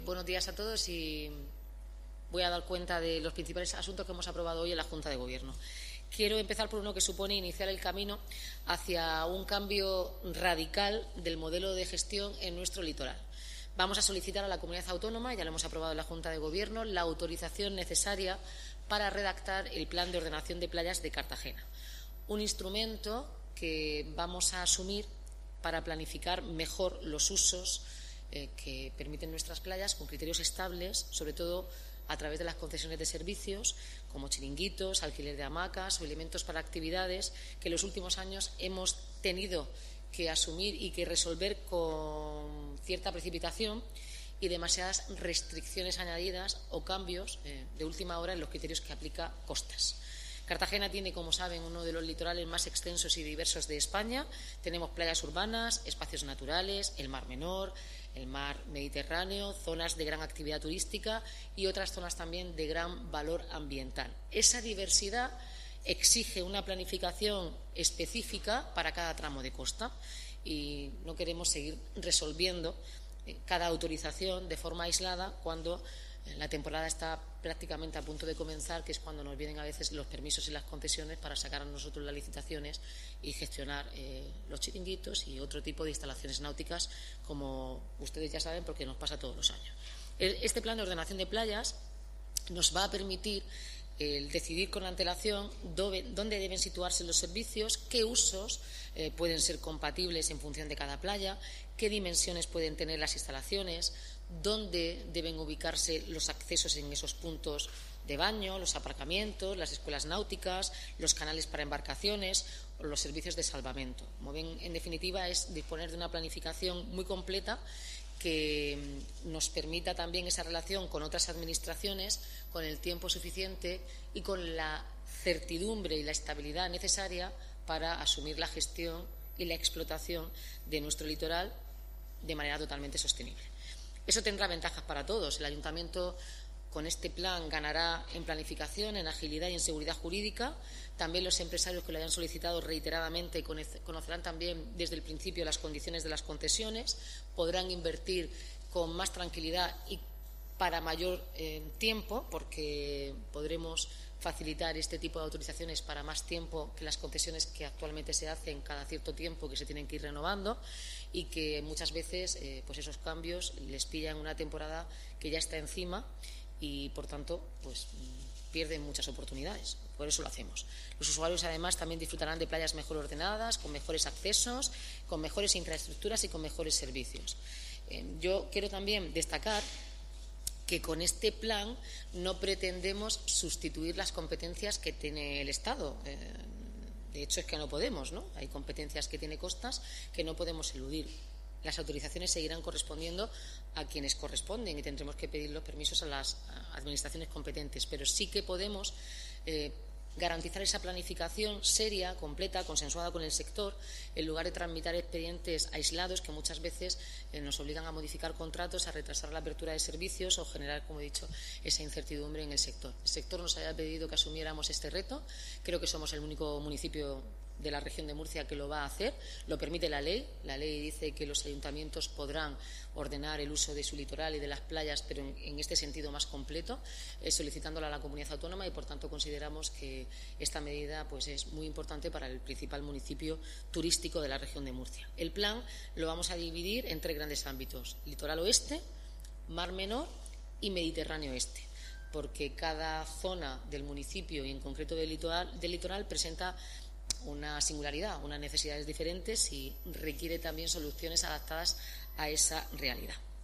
Buenos días a todos y voy a dar cuenta de los principales asuntos que hemos aprobado hoy en la Junta de Gobierno. Quiero empezar por uno que supone iniciar el camino hacia un cambio radical del modelo de gestión en nuestro litoral. Vamos a solicitar a la comunidad autónoma, ya lo hemos aprobado en la Junta de Gobierno, la autorización necesaria para redactar el Plan de Ordenación de Playas de Cartagena. Un instrumento que vamos a asumir para planificar mejor los usos que permiten nuestras playas con criterios estables, sobre todo a través de las concesiones de servicios como chiringuitos, alquiler de hamacas o elementos para actividades que en los últimos años hemos tenido que asumir y que resolver con cierta precipitación y demasiadas restricciones añadidas o cambios de última hora en los criterios que aplica Costas. Cartagena tiene, como saben, uno de los litorales más extensos y diversos de España. Tenemos playas urbanas, espacios naturales, el Mar Menor, el mar Mediterráneo, zonas de gran actividad turística y otras zonas también de gran valor ambiental. Esa diversidad exige una planificación específica para cada tramo de costa y no queremos seguir resolviendo cada autorización de forma aislada cuando la temporada está prácticamente a punto de comenzar, que es cuando nos vienen a veces los permisos y las concesiones para sacar a nosotros las licitaciones y gestionar los chiringuitos y otro tipo de instalaciones náuticas, como ustedes ya saben, porque nos pasa todos los años. Este plan de ordenación de playas nos va a permitir el decidir con antelación dónde deben situarse los servicios, qué usos pueden ser compatibles en función de cada playa, qué dimensiones pueden tener las instalaciones, dónde deben ubicarse los accesos en esos puntos de baño, los aparcamientos, las escuelas náuticas, los canales para embarcaciones o los servicios de salvamento. Como ven, en definitiva, es disponer de una planificación muy completa que nos permita también esa relación con otras administraciones con el tiempo suficiente y con la certidumbre y la estabilidad necesaria para asumir la gestión y la explotación de nuestro litoral de manera totalmente sostenible. Eso tendrá ventajas para todos. El Ayuntamiento con este plan ganará en planificación, en agilidad y en seguridad jurídica. También los empresarios que lo hayan solicitado reiteradamente conocerán también desde el principio las condiciones de las concesiones, podrán invertir con más tranquilidad y para mayor tiempo, porque podremos facilitar este tipo de autorizaciones para más tiempo que las concesiones que actualmente se hacen cada cierto tiempo, que se tienen que ir renovando y que muchas veces pues esos cambios les pillan una temporada que ya está encima y, por tanto, pues pierden muchas oportunidades. Por eso lo hacemos. Los usuarios, además, también disfrutarán de playas mejor ordenadas, con mejores accesos, con mejores infraestructuras y con mejores servicios. Yo quiero también destacar que con este plan no pretendemos sustituir las competencias que tiene el Estado. De hecho, es que no podemos, ¿no? Hay competencias que tiene Costas que no podemos eludir. Las autorizaciones seguirán correspondiendo a quienes corresponden y tendremos que pedir los permisos a las administraciones competentes, pero sí que podemos garantizar esa planificación seria, completa, consensuada con el sector, en lugar de tramitar expedientes aislados que muchas veces nos obligan a modificar contratos, a retrasar la apertura de servicios o generar, como he dicho, esa incertidumbre en el sector. El sector nos haya pedido que asumiéramos este reto. Creo que somos el único municipio de la región de Murcia que lo va a hacer. Lo permite la ley. La ley dice que los ayuntamientos podrán ordenar el uso de su litoral y de las playas, pero en este sentido más completo, solicitándola a la comunidad autónoma, y por tanto consideramos que esta medida pues es muy importante para el principal municipio turístico de la región de Murcia. El plan lo vamos a dividir en tres grandes ámbitos: litoral oeste, Mar Menor y Mediterráneo este, porque cada zona del municipio y en concreto del litoral presenta una singularidad, unas necesidades diferentes y requiere también soluciones adaptadas a esa realidad.